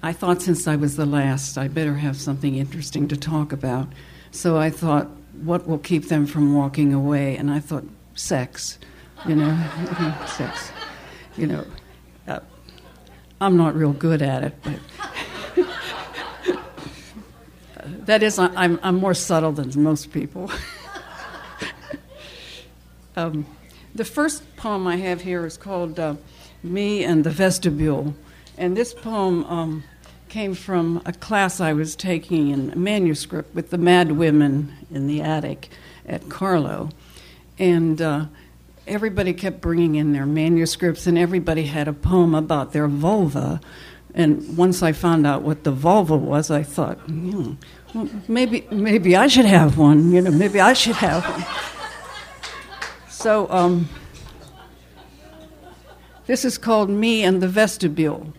I thought since I was the last, I better have something interesting to talk about. So I thought, what will keep them from walking away? And I thought, sex, sex. I'm not real good at it, but that is, I'm more subtle than most people. The first poem I have here is called Me and the Vestibule. And this poem came from a class I was taking in manuscript with the Mad Women in the attic at Carlow. And everybody kept bringing in their manuscripts, and everybody had a poem about their vulva. And once I found out what the vulva was, I thought, well, maybe I should have one. Maybe I should have one. So this is called Me and the Vestibule.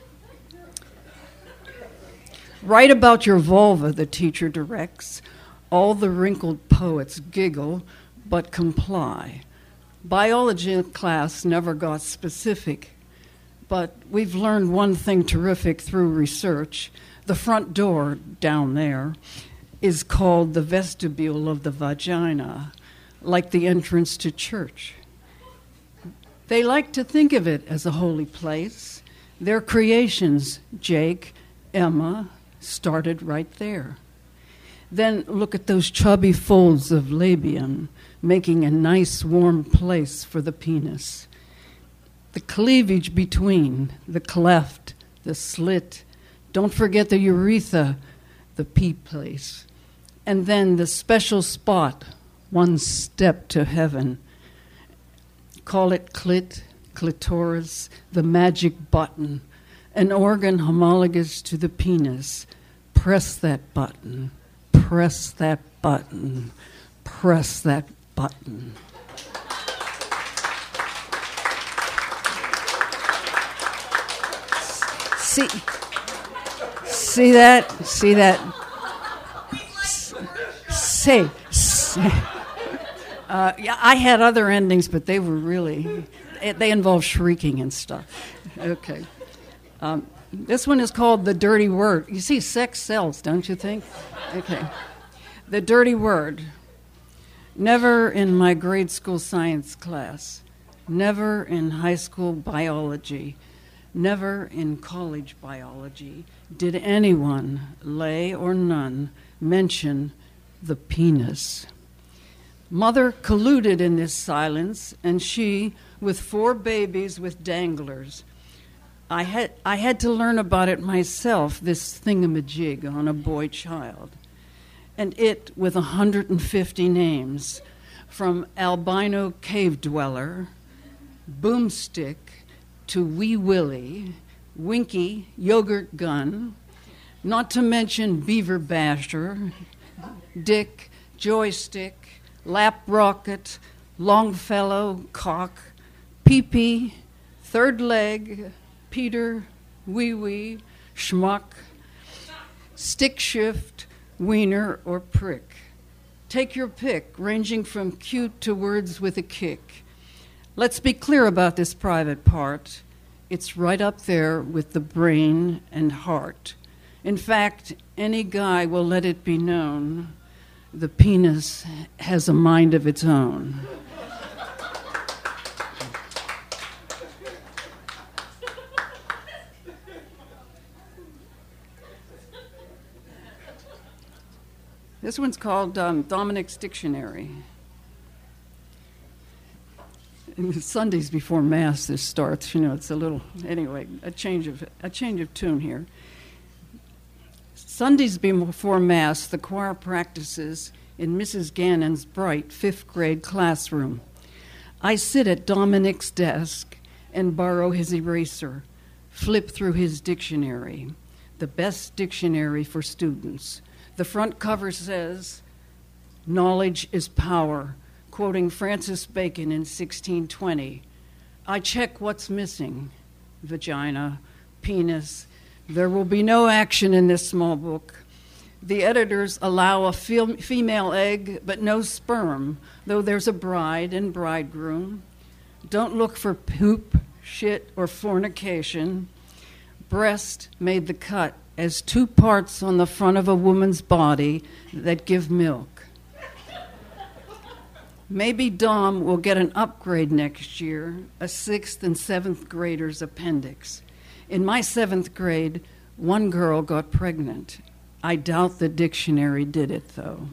Write about your vulva, the teacher directs. All the wrinkled poets giggle, but comply. Biology class never got specific, but we've learned one thing terrific through research. The front door down there is called the vestibule of the vagina, like the entrance to church. They like to think of it as a holy place. Their creations, Jake, Emma, started right there. Then look at those chubby folds of labium, making a nice warm place for the penis. The cleavage between, the cleft, the slit. Don't forget the urethra, the pee place. And then the special spot, one step to heaven. Call it clit, clitoris, the magic button, an organ homologous to the penis. Press that button, press that button, press that button. See that? Say. Yeah, I had other endings, but they were really, they involved shrieking and stuff. Okay. This one is called The Dirty Word. You see, sex sells, don't you think? Okay. The Dirty Word. Never in my grade school science class, never in high school biology, never in college biology did anyone, lay or none, mention the penis. Mother colluded in this silence, and she, with 4 babies with danglers. I had to learn about it myself, this thingamajig on a boy child. And it with 150 names, from albino cave dweller, boomstick, to Wee Willie, Winky, yogurt gun, not to mention beaver basher, dick, joystick, lap rocket, Longfellow, cock, pee-pee, third leg, Peter, wee-wee, schmuck, stick shift, wiener, or prick. Take your pick, ranging from cute to words with a kick. Let's be clear about this private part. It's right up there with the brain and heart. In fact, any guy will let it be known the penis has a mind of its own. This one's called Dominic's Dictionary. And Sundays before Mass, this starts. It's a little, anyway, a change of tune here. Sundays before Mass, the choir practices in Mrs. Gannon's bright 5th grade classroom. I sit at Dominic's desk and borrow his eraser, flip through his dictionary, the best dictionary for students. The front cover says, "Knowledge is power," quoting Francis Bacon in 1620. I check what's missing. Vagina, penis. There will be no action in this small book. The editors allow a female egg, but no sperm, though there's a bride and bridegroom. Don't look for poop, shit, or fornication. breast made the cut as 2 parts on the front of a woman's body that give milk. Maybe Dom will get an upgrade next year, a 6th and 7th grader's appendix. In my 7th grade, one girl got pregnant. I doubt the dictionary did it, though.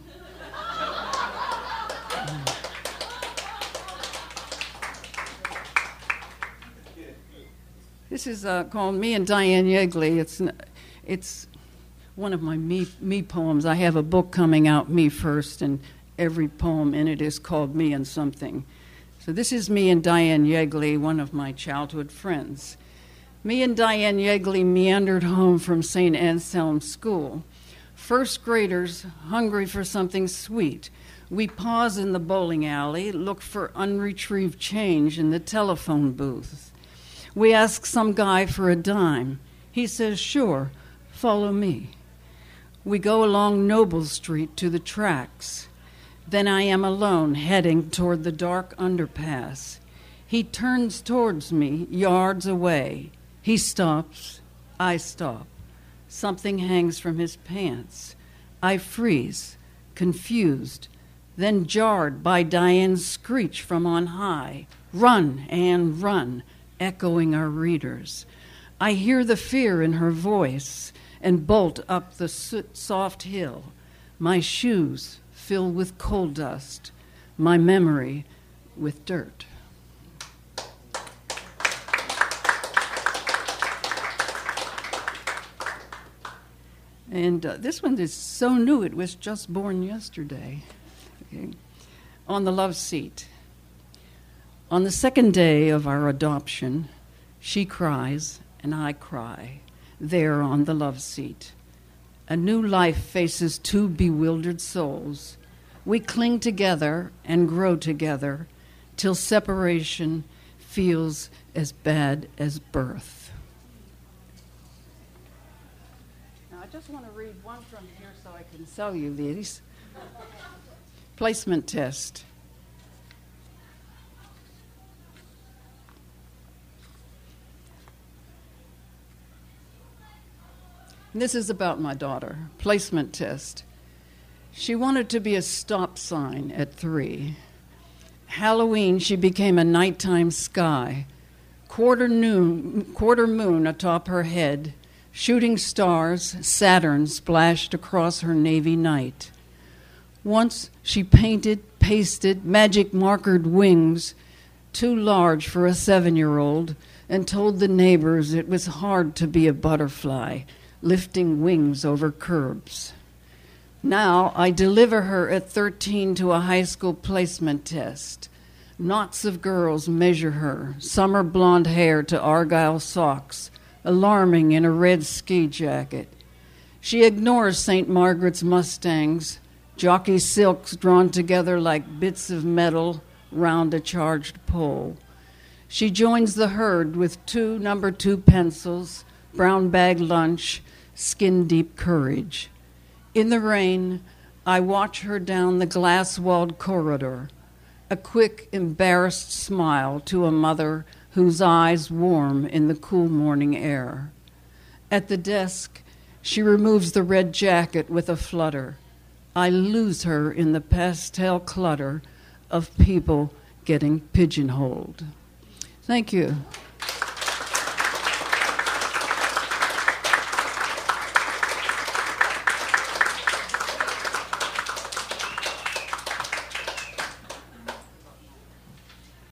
This is called Me and Diane Yeagley. It's one of my me poems. I have a book coming out, Me First, and every poem in it is called Me and Something. So this is me and Diane Yeagley, one of my childhood friends. Me and Diane Yeagley meandered home from St. Anselm's School. First graders hungry for something sweet. We pause in the bowling alley, look for unretrieved change in the telephone booth. We ask some guy for a dime. He says, sure, follow me. We go along Noble Street to the tracks. Then I am alone, heading toward the dark underpass. He turns towards me, yards away. He stops. I stop. Something hangs from his pants. I freeze, confused, then jarred by Diane's screech from on high. Run, Anne, run, echoing our readers. I hear the fear in her voice and bolt up the soft hill. My shoes fill with coal dust, my memory with dirt. And this one is so new, it was just born yesterday. Okay. On the love seat. On the second day of our adoption, she cries and I cry, there on the love seat. A new life faces 2 bewildered souls. We cling together and grow together till separation feels as bad as birth. Now, I just want to read one from here so I can sell you these. Placement test. And this is about my daughter. Placement test. She wanted to be a stop sign at 3. Halloween, she became a nighttime sky. Quarter moon atop her head. Shooting stars, Saturn splashed across her navy night. Once she painted, pasted, magic markered wings, too large for a 7-year-old, and told the neighbors it was hard to be a butterfly, lifting wings over curbs. Now I deliver her at 13 to a high school placement test. Knots of girls measure her, summer blonde hair to argyle socks, alarming in a red ski jacket. She ignores St. Margaret's Mustangs, jockey silks drawn together like bits of metal round a charged pole. She joins the herd with 2 number 2 pencils, brown bag lunch, skin-deep courage. In the rain, I watch her down the glass-walled corridor, a quick, embarrassed smile to a mother whose eyes warm in the cool morning air. At the desk, she removes the red jacket with a flutter. I lose her in the pastel clutter of people getting pigeonholed. Thank you.